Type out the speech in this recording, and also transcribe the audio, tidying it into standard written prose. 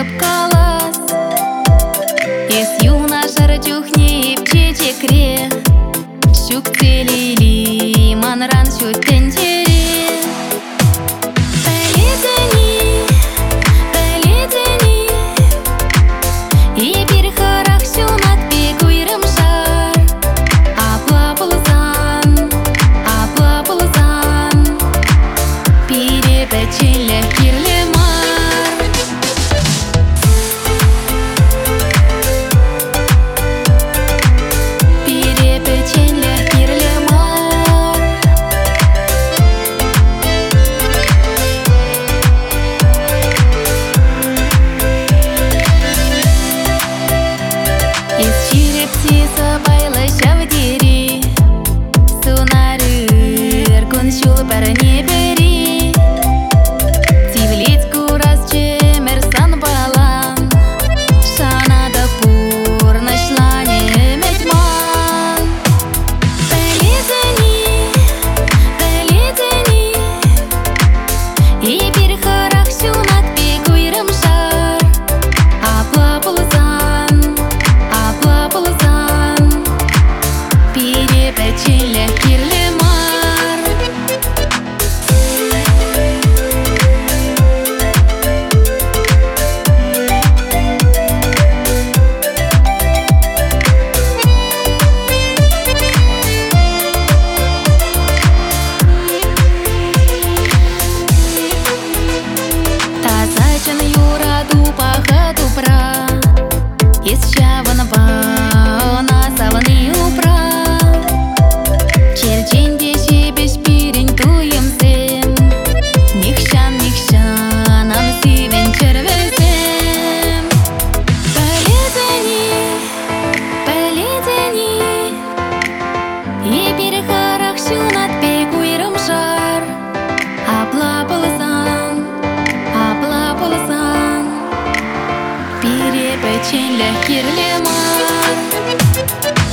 калас. Эс юнашар чухнеп чечекре, щуктелили манран щуттентере. И бир харах щунат бек уйрым шар. Апла пулзан, пире печеле кирле мар. Пире печеле кирле мар. Из черептиса байла шавдери, сунарыр кун шул парне бери. Тивлить курас чемер сан балан, шанада пур нашлане метман. Пелитени, и бир харах щунат бек уйрым шар. Апла пулзан, пире печеле кирле мар. Тазачын юраду пахату пра, из чавана баона саваны упра. Черченде шебеш пирень туемсем, нихшан ам сивен червесем. Пелитени, и бир харах щунат бек уйрым шар. Апла пулзан, пире печеле кирле мар.